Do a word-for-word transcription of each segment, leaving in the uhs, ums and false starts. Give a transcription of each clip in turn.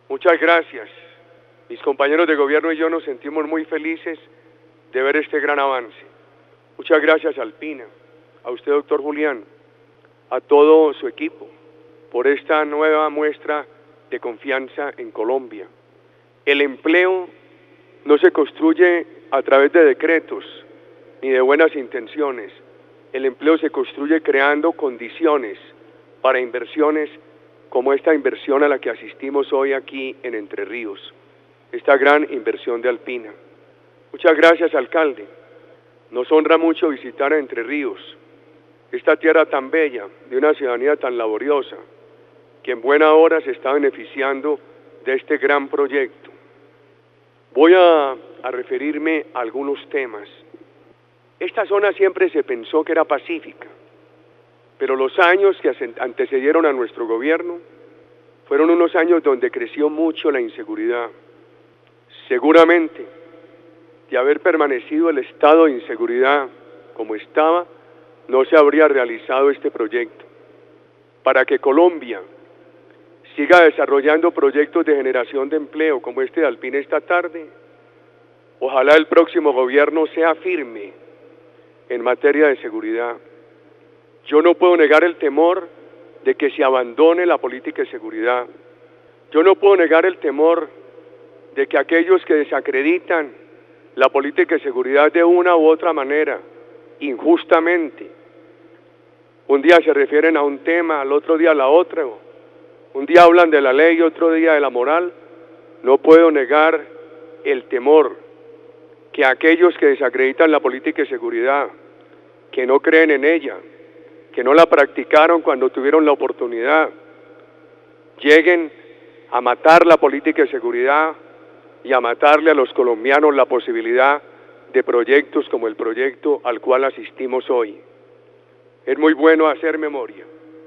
Muchas gracias. Mis compañeros de gobierno y yo nos sentimos muy felices de ver este gran avance. Muchas gracias, Alpina, a usted, doctor Julián, a todo su equipo, por esta nueva muestra de confianza en Colombia. El empleo no se construye a través de decretos ni de buenas intenciones. El empleo se construye creando condiciones para inversiones como esta inversión a la que asistimos hoy aquí en Entre Ríos, esta gran inversión de Alpina. Muchas gracias, alcalde. Nos honra mucho visitar a Entre Ríos, esta tierra tan bella, de una ciudadanía tan laboriosa, que en buena hora se está beneficiando de este gran proyecto. Voy a, a referirme a algunos temas. Esta zona siempre se pensó que era pacífica, pero los años que antecedieron a nuestro gobierno fueron unos años donde creció mucho la inseguridad. Seguramente, de haber permanecido el estado de inseguridad como estaba, no se habría realizado este proyecto. Para que Colombia siga desarrollando proyectos de generación de empleo como este de Alpina esta tarde, ojalá el próximo gobierno sea firme en materia de seguridad. Yo no puedo negar el temor de que se abandone la política de seguridad. Yo no puedo negar el temor de que aquellos que desacreditan la política de seguridad de una u otra manera, injustamente, un día se refieren a un tema, al otro día a la otra, un día hablan de la ley, otro día de la moral. No puedo negar el temor que aquellos que desacreditan la política de seguridad, que no creen en ella, que no la practicaron cuando tuvieron la oportunidad, lleguen a matar la política de seguridad y a matarle a los colombianos la posibilidad de proyectos como el proyecto al cual asistimos hoy. Es muy bueno hacer memoria,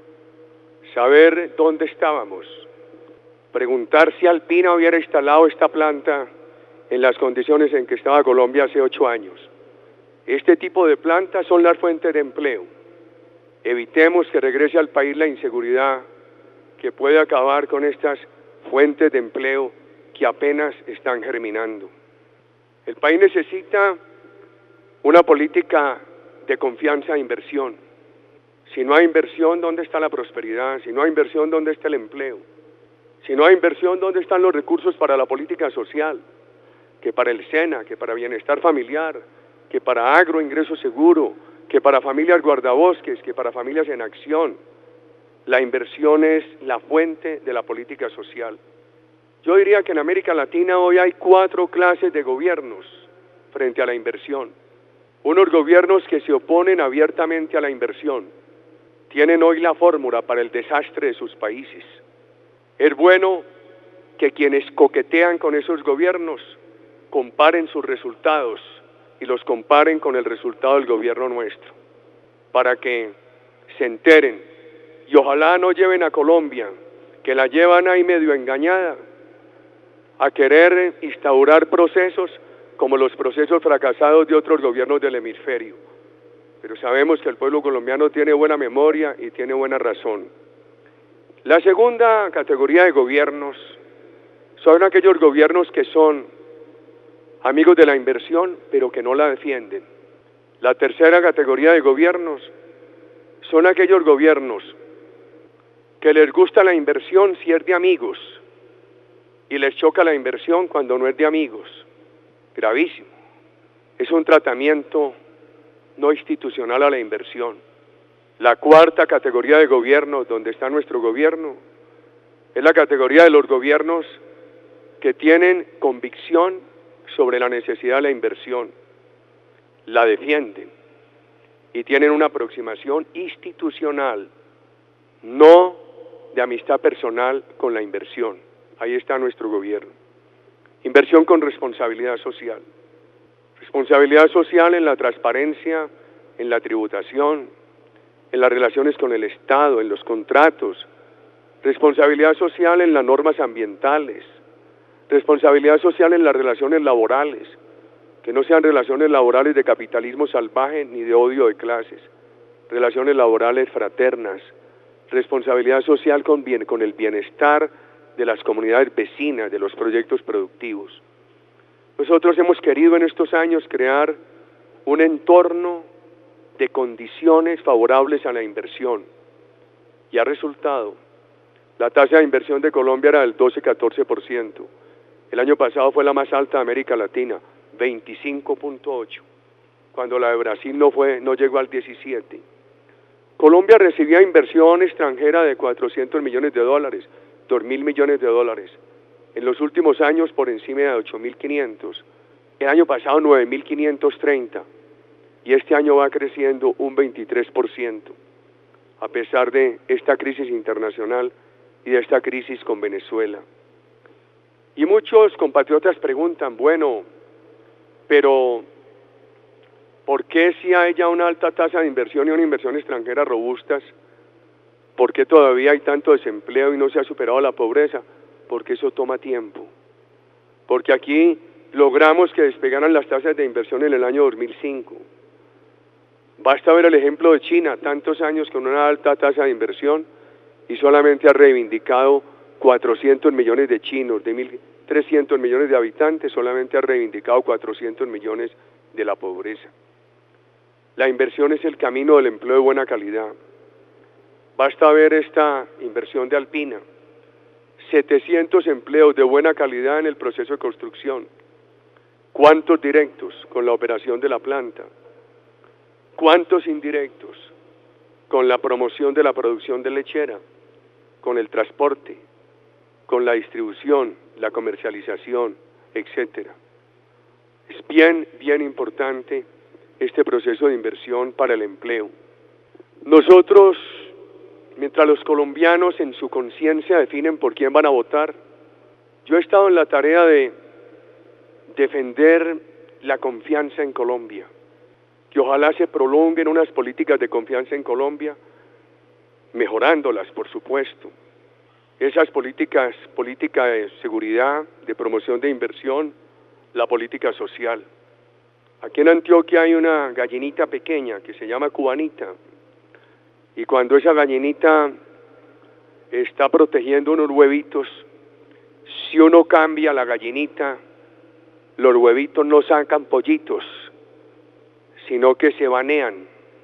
saber dónde estábamos, preguntar si Alpina hubiera instalado esta planta en las condiciones en que estaba Colombia hace ocho años. Este tipo de plantas son las fuentes de empleo. Evitemos que regrese al país la inseguridad que puede acabar con estas fuentes de empleo que apenas están germinando. El país necesita una política de confianza e inversión. Si no hay inversión, ¿dónde está la prosperidad? Si no hay inversión, ¿dónde está el empleo? Si no hay inversión, ¿dónde están los recursos para la política social? Que para el SENA, que para bienestar familiar, que para agro, ingreso seguro, que para familias guardabosques, que para familias en acción. La inversión es la fuente de la política social. Yo diría que en América Latina hoy hay cuatro clases de gobiernos frente a la inversión. Unos gobiernos que se oponen abiertamente a la inversión, tienen hoy la fórmula para el desastre de sus países. Es bueno que quienes coquetean con esos gobiernos comparen sus resultados y los comparen con el resultado del gobierno nuestro, para que se enteren y ojalá no lleven a Colombia, que la llevan ahí medio engañada, a querer instaurar procesos como los procesos fracasados de otros gobiernos del hemisferio. Pero sabemos que el pueblo colombiano tiene buena memoria y tiene buena razón. La segunda categoría de gobiernos son aquellos gobiernos que son amigos de la inversión, pero que no la defienden. La tercera categoría de gobiernos son aquellos gobiernos que les gusta la inversión si es de amigos y les choca la inversión cuando no es de amigos. Gravísimo. Es un tratamiento no institucional a la inversión. La cuarta categoría de gobiernos, donde está nuestro gobierno, es la categoría de los gobiernos que tienen convicción sobre la necesidad de la inversión, la defienden y tienen una aproximación institucional, no de amistad personal con la inversión. Ahí está nuestro gobierno. Inversión con responsabilidad social. Responsabilidad social en la transparencia, en la tributación, en las relaciones con el Estado, en los contratos. Responsabilidad social en las normas ambientales. Responsabilidad social en las relaciones laborales, que no sean relaciones laborales de capitalismo salvaje ni de odio de clases. Relaciones laborales fraternas. Responsabilidad social con, bien, con el bienestar de las comunidades vecinas, de los proyectos productivos. Nosotros hemos querido en estos años crear un entorno de condiciones favorables a la inversión y ha resultado. La tasa de inversión de Colombia era del doce a catorce por ciento. El año pasado fue la más alta de América Latina, veinticinco punto ocho, cuando la de Brasil no fue, no llegó al diecisiete. Colombia recibía inversión extranjera de cuatrocientos millones de dólares, dos mil millones de dólares. En los últimos años por encima de ocho mil quinientos. El año pasado nueve mil quinientos treinta. Y este año va creciendo un veintitrés por ciento, a pesar de esta crisis internacional y de esta crisis con Venezuela. Y muchos compatriotas preguntan, bueno, pero ¿por qué si hay ya una alta tasa de inversión y una inversión extranjera robustas, por qué todavía hay tanto desempleo y no se ha superado la pobreza? Porque eso toma tiempo. Porque aquí logramos que despegaran las tasas de inversión en el año dos mil cinco. Basta ver el ejemplo de China, tantos años con una alta tasa de inversión y solamente ha reivindicado cuatrocientos millones de chinos, de mil trescientos millones de habitantes, solamente ha reivindicado cuatrocientos millones de la pobreza. La inversión es el camino del empleo de buena calidad. Basta ver esta inversión de Alpina, setecientos empleos de buena calidad en el proceso de construcción. ¿Cuántos directos con la operación de la planta? ¿Cuántos indirectos con la promoción de la producción de lechera, con el transporte, con la distribución, la comercialización, etcétera? Es bien, bien importante este proceso de inversión para el empleo. Nosotros, mientras los colombianos en su conciencia definen por quién van a votar, yo he estado en la tarea de defender la confianza en Colombia, que ojalá se prolonguen unas políticas de confianza en Colombia, mejorándolas, por supuesto. Esas políticas, política de seguridad, de promoción de inversión, la política social. Aquí en Antioquia hay una gallinita pequeña que se llama cubanita, y cuando esa gallinita está protegiendo unos huevitos, si uno cambia la gallinita, los huevitos no sacan pollitos, sino que se banean,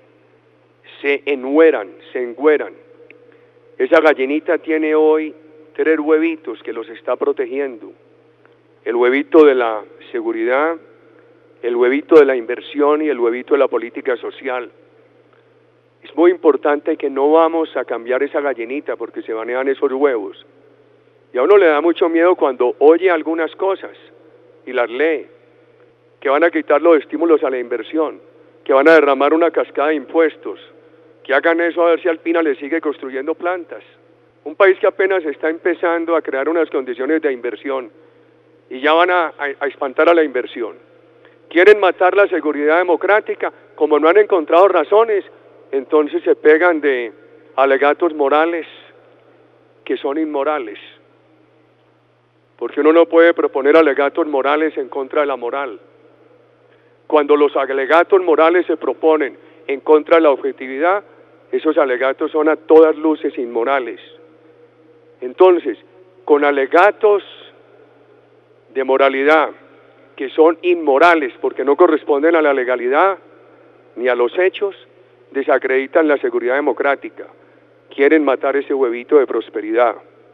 se enhueran, se engüeran. Esa gallinita tiene hoy tres huevitos que los está protegiendo. El huevito de la seguridad, el huevito de la inversión y el huevito de la política social. Es muy importante que no vamos a cambiar esa gallinita porque se banean esos huevos. Y a uno le da mucho miedo cuando oye algunas cosas y las lee, que van a quitar los estímulos a la inversión, que van a derramar una cascada de impuestos, que hagan eso a ver si Alpina le sigue construyendo plantas. Un país que apenas está empezando a crear unas condiciones de inversión y ya van a, a, a espantar a la inversión. Quieren matar la seguridad democrática, como no han encontrado razones, entonces se pegan de alegatos morales que son inmorales. Porque uno no puede proponer alegatos morales en contra de la moral. Cuando los alegatos morales se proponen en contra de la objetividad, esos alegatos son a todas luces inmorales. Entonces, con alegatos de moralidad que son inmorales porque no corresponden a la legalidad ni a los hechos, desacreditan la seguridad democrática, quieren matar ese huevito de prosperidad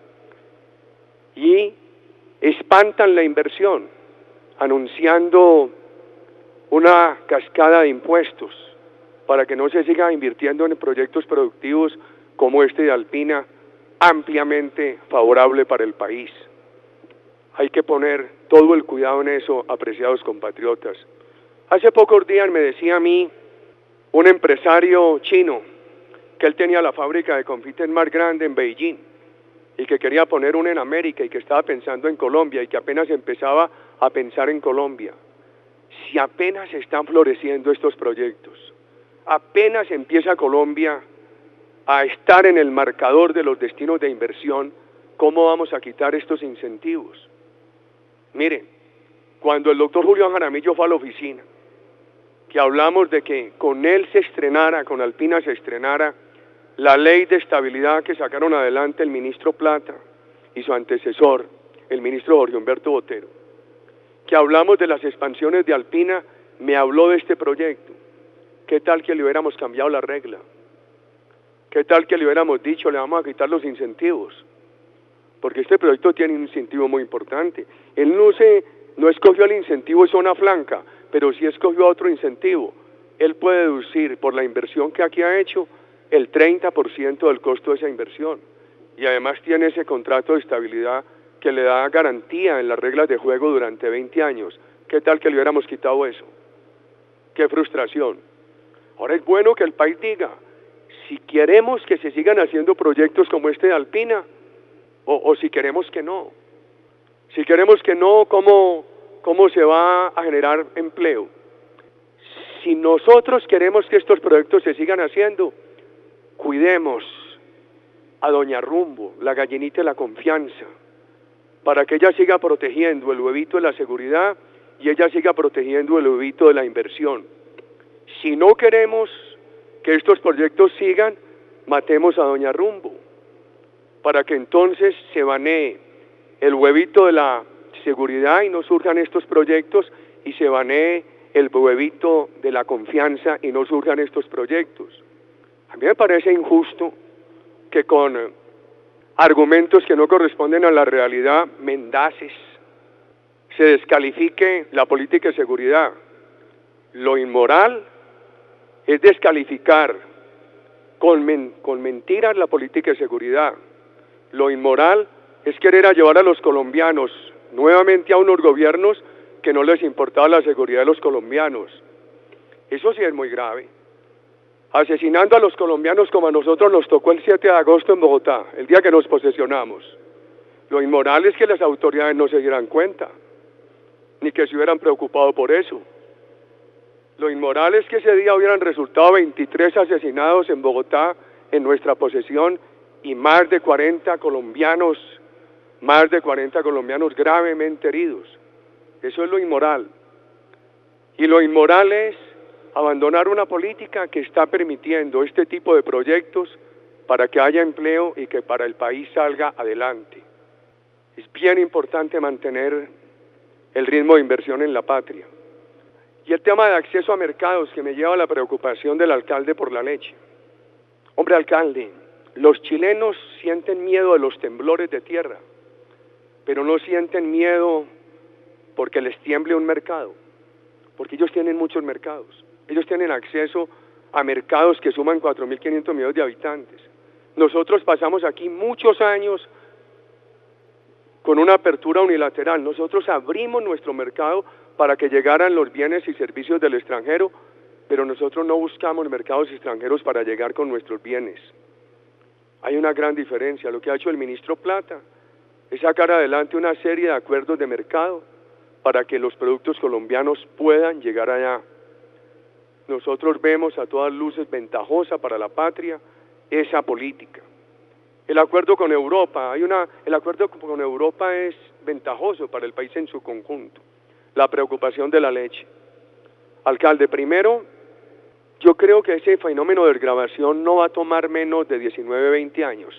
y espantan la inversión, anunciando una cascada de impuestos para que no se siga invirtiendo en proyectos productivos como este de Alpina, ampliamente favorable para el país. Hay que poner todo el cuidado en eso, apreciados compatriotas. Hace pocos días me decía a mí un empresario chino que él tenía la fábrica de confites más grande en Beijing y que quería poner una en América y que estaba pensando en Colombia y que apenas empezaba a pensar en Colombia. Si apenas están floreciendo estos proyectos, apenas empieza Colombia a estar en el marcador de los destinos de inversión, ¿cómo vamos a quitar estos incentivos? Miren, cuando el doctor Julio Jaramillo fue a la oficina, que hablamos de que con él se estrenara, con Alpina se estrenara la ley de estabilidad que sacaron adelante el ministro Plata y su antecesor, el ministro Jorge Humberto Botero, que hablamos de las expansiones de Alpina, me habló de este proyecto. ¿Qué tal que le hubiéramos cambiado la regla? ¿Qué tal que le hubiéramos dicho, le vamos a quitar los incentivos? Porque este proyecto tiene un incentivo muy importante. Él no, se, no escogió el incentivo de zona flanca, pero sí escogió otro incentivo. Él puede deducir por la inversión que aquí ha hecho el treinta por ciento del costo de esa inversión. Y además tiene ese contrato de estabilidad que le da garantía en las reglas de juego durante veinte años. ¿Qué tal que le hubiéramos quitado eso? ¡Qué frustración! Ahora es bueno que el país diga, si queremos que se sigan haciendo proyectos como este de Alpina, o, o si queremos que no. Si queremos que no, ¿cómo, cómo se va a generar empleo? Si nosotros queremos que estos proyectos se sigan haciendo, cuidemos a Doña Rumbo, la gallinita de la confianza, para que ella siga protegiendo el huevito de la seguridad y ella siga protegiendo el huevito de la inversión. Si no queremos que estos proyectos sigan, matemos a Doña Rumbo, para que entonces se banee el huevito de la seguridad y no surjan estos proyectos, y se banee el huevito de la confianza y no surjan estos proyectos. A mí me parece injusto que con argumentos que no corresponden a la realidad, mendaces, se descalifique la política de seguridad. Lo inmoral es descalificar con, men con mentiras la política de seguridad. Lo inmoral es querer a llevar a los colombianos nuevamente a unos gobiernos que no les importaba la seguridad de los colombianos. Eso sí es muy grave. Asesinando a los colombianos como a nosotros nos tocó el siete de agosto en Bogotá, el día que nos posesionamos. Lo inmoral es que las autoridades no se dieran cuenta, ni que se hubieran preocupado por eso. Lo inmoral es que ese día hubieran resultado veintitrés asesinados en Bogotá, en nuestra posesión, y más de cuarenta colombianos, más de cuarenta colombianos gravemente heridos. Eso es lo inmoral. Y lo inmoral es abandonar una política que está permitiendo este tipo de proyectos para que haya empleo y que para el país salga adelante. Es bien importante mantener el ritmo de inversión en la patria. Y el tema de acceso a mercados, que me lleva a la preocupación del alcalde por la leche. Hombre alcalde, los chilenos sienten miedo de los temblores de tierra, pero no sienten miedo porque les tiemble un mercado, porque ellos tienen muchos mercados. Ellos tienen acceso a mercados que suman cuatro mil quinientos millones de habitantes. Nosotros pasamos aquí muchos años con una apertura unilateral. Nosotros abrimos nuestro mercado para que llegaran los bienes y servicios del extranjero, pero nosotros no buscamos mercados extranjeros para llegar con nuestros bienes. Hay una gran diferencia. Lo que ha hecho el ministro Plata es sacar adelante una serie de acuerdos de mercado para que los productos colombianos puedan llegar allá. Nosotros vemos a todas luces ventajosa para la patria esa política. El acuerdo con Europa, hay una, el acuerdo con Europa es ventajoso para el país en su conjunto. La preocupación de la leche. Alcalde, primero, yo creo que ese fenómeno de desgravación no va a tomar menos de diecinueve, veinte años,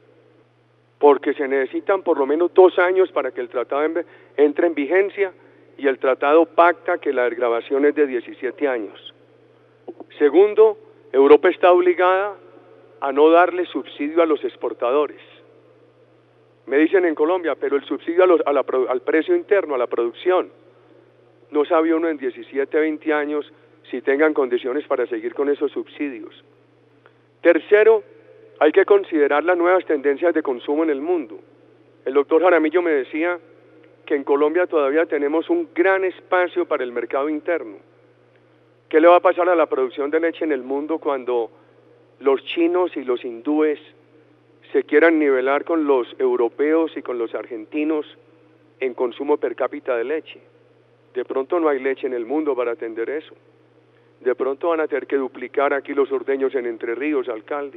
porque se necesitan por lo menos dos años para que el tratado entre en vigencia, y el tratado pacta que la desgravación es de diecisiete años. Segundo, Europa está obligada a no darle subsidio a los exportadores. Me dicen en Colombia, pero el subsidio a los, a la, al precio interno, a la producción, no sabe uno en diecisiete, veinte años si tengan condiciones para seguir con esos subsidios. Tercero, hay que considerar las nuevas tendencias de consumo en el mundo. El doctor Jaramillo me decía que en Colombia todavía tenemos un gran espacio para el mercado interno. ¿Qué le va a pasar a la producción de leche en el mundo cuando los chinos y los hindúes se quieran nivelar con los europeos y con los argentinos en consumo per cápita de leche? De pronto no hay leche en el mundo para atender eso. De pronto van a tener que duplicar aquí los ordeños en Entre Ríos, alcalde.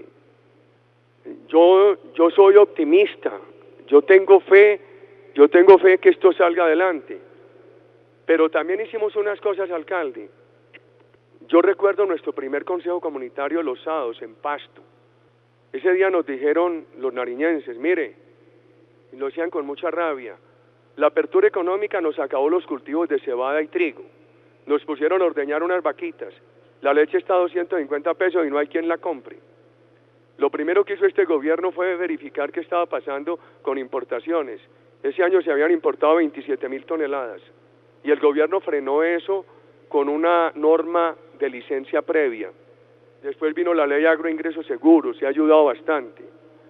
Yo, yo soy optimista, yo tengo fe, yo tengo fe que esto salga adelante. Pero también hicimos unas cosas, alcalde. Yo recuerdo nuestro primer consejo comunitario los sábados en Pasto. Ese día nos dijeron los nariñenses, mire, y lo hacían con mucha rabia. La apertura económica nos acabó los cultivos de cebada y trigo, nos pusieron a ordeñar unas vaquitas, la leche está a doscientos cincuenta pesos y no hay quien la compre. Lo primero que hizo este gobierno fue verificar qué estaba pasando con importaciones. Ese año se habían importado veintisiete mil toneladas y el gobierno frenó eso con una norma de licencia previa. Después vino la ley agroingresos seguros, se ha ayudado bastante.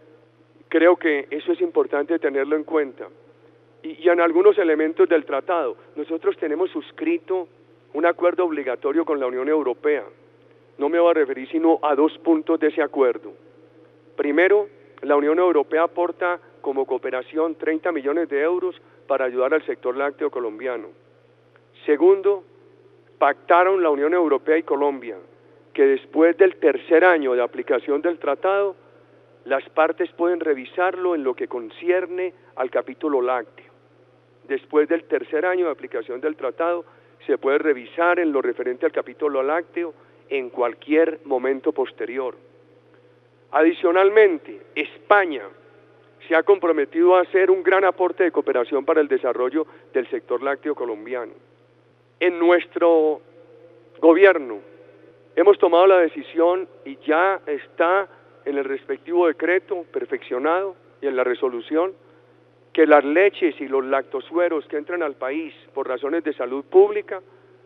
Creo que eso es importante tenerlo en cuenta. Y, y en algunos elementos del tratado, nosotros tenemos suscrito un acuerdo obligatorio con la Unión Europea. No me voy a referir sino a dos puntos de ese acuerdo. Primero, la Unión Europea aporta como cooperación treinta millones de euros para ayudar al sector lácteo colombiano. Segundo, pactaron la Unión Europea y Colombia que después del tercer año de aplicación del tratado, las partes pueden revisarlo en lo que concierne al capítulo lácteo. Después del tercer año de aplicación del tratado, se puede revisar en lo referente al capítulo lácteo en cualquier momento posterior. Adicionalmente, España se ha comprometido a hacer un gran aporte de cooperación para el desarrollo del sector lácteo colombiano. En nuestro gobierno hemos tomado la decisión y ya está en el respectivo decreto perfeccionado y en la resolución que las leches y los lactosueros que entran al país por razones de salud pública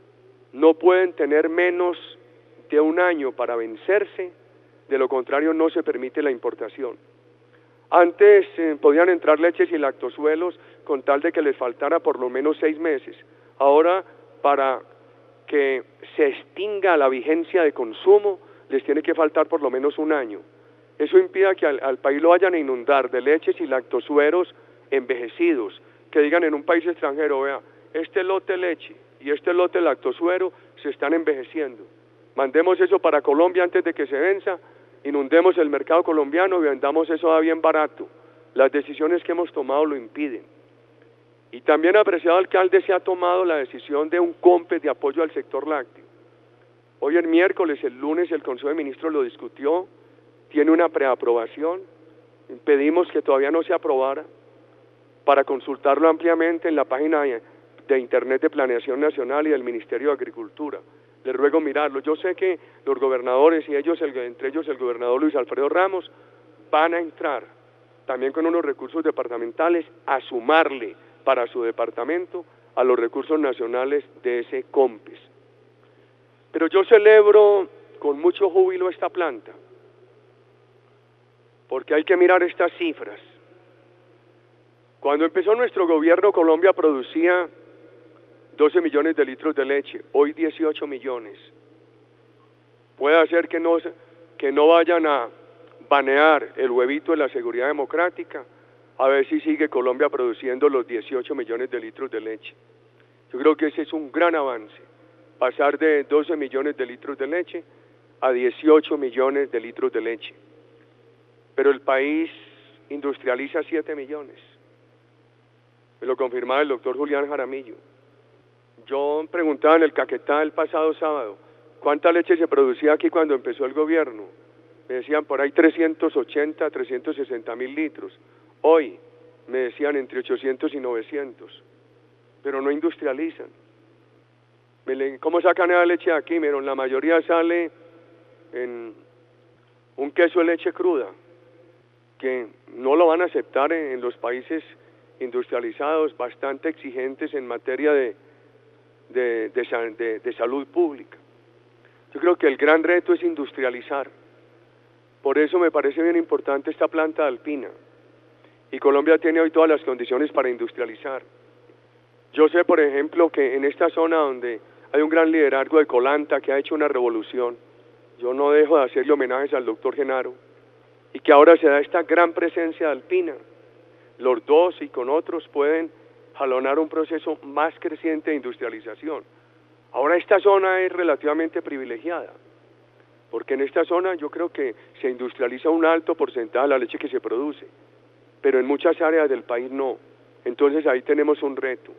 no pueden tener menos de un año para vencerse, de lo contrario no se permite la importación. Antes eh, podían entrar leches y lactosuelos con tal de que les faltara por lo menos seis meses. Ahora, para que se extinga la vigencia de consumo, les tiene que faltar por lo menos un año. Eso impide que al, al país lo vayan a inundar de leches y lactosueros envejecidos, que digan en un país extranjero, vea, este lote leche y este lote lactosuero se están envejeciendo. Mandemos eso para Colombia antes de que se venza, inundemos el mercado colombiano y vendamos eso a bien barato. Las decisiones que hemos tomado lo impiden. Y también, apreciado alcalde, se ha tomado la decisión de un COMPES de apoyo al sector lácteo. Hoy el miércoles, el lunes, el Consejo de Ministros lo discutió, tiene una preaprobación, pedimos que todavía no se aprobara para consultarlo ampliamente en la página de Internet de Planeación Nacional y del Ministerio de Agricultura. Les ruego mirarlo. Yo sé que los gobernadores y ellos, el, entre ellos el gobernador Luis Alfredo Ramos, van a entrar también con unos recursos departamentales a sumarle para su departamento a los recursos nacionales de ese COMPES. Pero yo celebro con mucho júbilo esta planta, porque hay que mirar estas cifras. Cuando empezó nuestro gobierno, Colombia producía doce millones de litros de leche, hoy dieciocho millones. Puede ser que no, que no vayan a banear el huevito de la seguridad democrática, a ver si sigue Colombia produciendo los dieciocho millones de litros de leche. Yo creo que ese es un gran avance, pasar de doce millones de litros de leche a dieciocho millones de litros de leche. Pero el país industrializa siete millones. Me lo confirmaba el doctor Julián Jaramillo. Yo preguntaba en el Caquetá el pasado sábado, ¿cuánta leche se producía aquí cuando empezó el gobierno? Me decían por ahí trescientos ochenta, trescientos sesenta mil litros. Hoy me decían entre ochocientos y novecientos, pero no industrializan. ¿Cómo sacan la leche de aquí? Miren, la mayoría sale en un queso de leche cruda, que no lo van a aceptar en, en los países industrializados, bastante exigentes en materia de, de, de, de, de salud pública. Yo creo que el gran reto es industrializar. Por eso me parece bien importante esta planta de Alpina. Y Colombia tiene hoy todas las condiciones para industrializar. Yo sé, por ejemplo, que en esta zona donde hay un gran liderazgo de Colanta que ha hecho una revolución, yo no dejo de hacerle homenajes al doctor Genaro, y que ahora se da esta gran presencia de Alpina. Los dos y con otros pueden jalonar un proceso más creciente de industrialización. Ahora esta zona es relativamente privilegiada, porque en esta zona yo creo que se industrializa un alto porcentaje de la leche que se produce, pero en muchas áreas del país no. Entonces ahí tenemos un reto.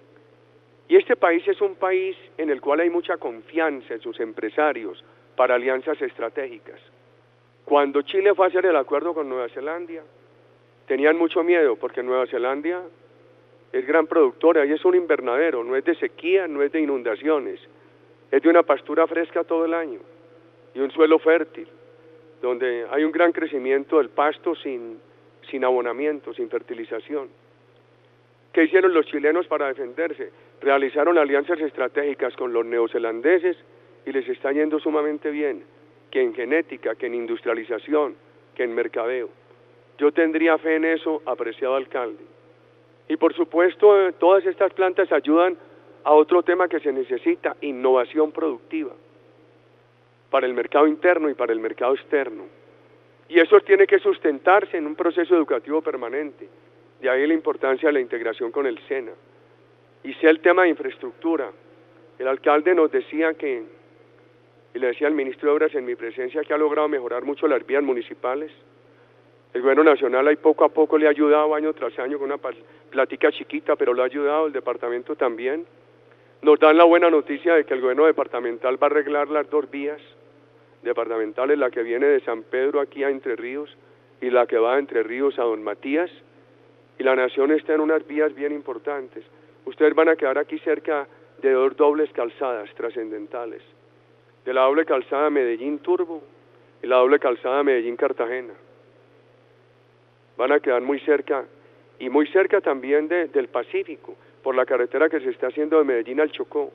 Y este país es un país en el cual hay mucha confianza en sus empresarios para alianzas estratégicas. Cuando Chile fue a hacer el acuerdo con Nueva Zelanda, tenían mucho miedo porque Nueva Zelanda es gran productora y es un invernadero, no es de sequía, no es de inundaciones, es de una pastura fresca todo el año y un suelo fértil, donde hay un gran crecimiento del pasto sin, sin abonamiento, sin fertilización. ¿Qué hicieron los chilenos para defenderse? Realizaron alianzas estratégicas con los neozelandeses y les está yendo sumamente bien, que en genética, que en industrialización, que en mercadeo. Yo tendría fe en eso, apreciado alcalde. Y por supuesto, todas estas plantas ayudan a otro tema que se necesita, innovación productiva, para el mercado interno y para el mercado externo. Y eso tiene que sustentarse en un proceso educativo permanente. De ahí la importancia de la integración con el SENA. Y sea el tema de infraestructura. El alcalde nos decía que, y le decía al ministro de Obras en mi presencia, que ha logrado mejorar mucho las vías municipales. El gobierno nacional ahí poco a poco le ha ayudado año tras año con una plática chiquita, pero lo ha ayudado, el departamento también. Nos dan la buena noticia de que el gobierno departamental va a arreglar las dos vías departamentales, la que viene de San Pedro aquí a Entre Ríos y la que va de Entre Ríos a Don Matías, y la nación está en unas vías bien importantes. Ustedes van a quedar aquí cerca de dos dobles calzadas trascendentales, de la doble calzada Medellín-Turbo y la doble calzada Medellín-Cartagena. Van a quedar muy cerca, y muy cerca también de, del Pacífico, por la carretera que se está haciendo de Medellín al Chocó,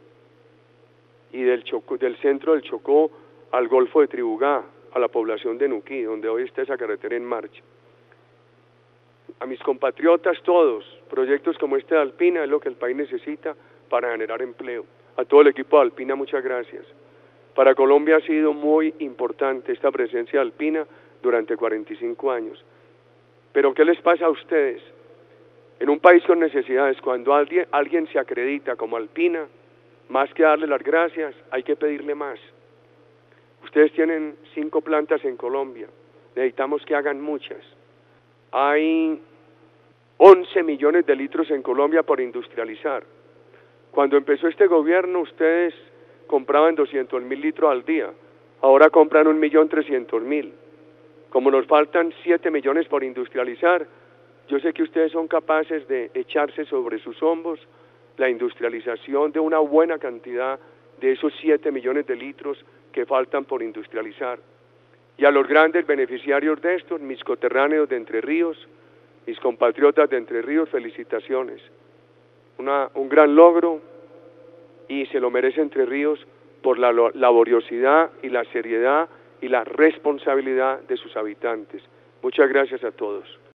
y del, Chocó, del centro del Chocó al Golfo de Tribugá, a la población de Nuquí, donde hoy está esa carretera en marcha. A mis compatriotas todos, proyectos como este de Alpina es lo que el país necesita para generar empleo. A todo el equipo de Alpina, muchas gracias. Para Colombia ha sido muy importante esta presencia de Alpina durante cuarenta y cinco años. Pero ¿qué les pasa a ustedes? En un país con necesidades, cuando alguien, alguien se acredita como Alpina, más que darle las gracias, hay que pedirle más. Ustedes tienen cinco plantas en Colombia, necesitamos que hagan muchas. Hay once millones de litros en Colombia por industrializar. Cuando empezó este gobierno, ustedes compraban doscientos mil litros al día, ahora compran un millón trescientos mil. Como nos faltan siete millones por industrializar, yo sé que ustedes son capaces de echarse sobre sus hombros la industrialización de una buena cantidad de esos siete millones de litros que faltan por industrializar. Y a los grandes beneficiarios de estos, mis coterráneos de Entre Ríos, mis compatriotas de Entre Ríos, felicitaciones. Una, un gran logro, y se lo merece Entre Ríos por la laboriosidad y la seriedad y la responsabilidad de sus habitantes. Muchas gracias a todos.